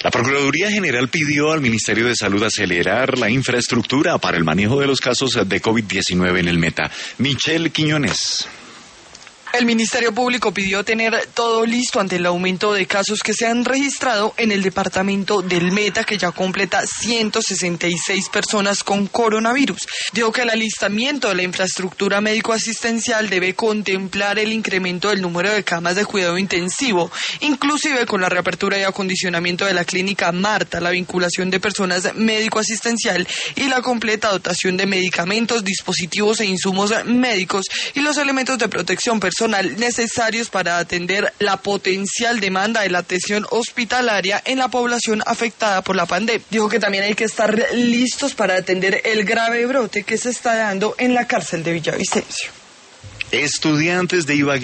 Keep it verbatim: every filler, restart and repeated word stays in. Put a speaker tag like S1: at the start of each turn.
S1: La Procuraduría General pidió al Ministerio de Salud acelerar la infraestructura para el manejo de los casos de COVID diecinueve en el Meta. Michelle Quiñones.
S2: El Ministerio Público pidió tener todo listo ante el aumento de casos que se han registrado en el departamento del Meta, que ya completa ciento sesenta y seis personas con coronavirus. Dijo que el alistamiento de la infraestructura médico-asistencial debe contemplar el incremento del número de camas de cuidado intensivo, inclusive con la reapertura y acondicionamiento de la clínica Marta, la vinculación de personas médico-asistencial y la completa dotación de medicamentos, dispositivos e insumos médicos y los elementos de protección personal necesarios para atender la potencial demanda de la atención hospitalaria en la población afectada por la pandemia. Dijo que también hay que estar listos para atender el grave brote que se está dando en la cárcel de Villavicencio.
S1: Estudiantes de Ibagué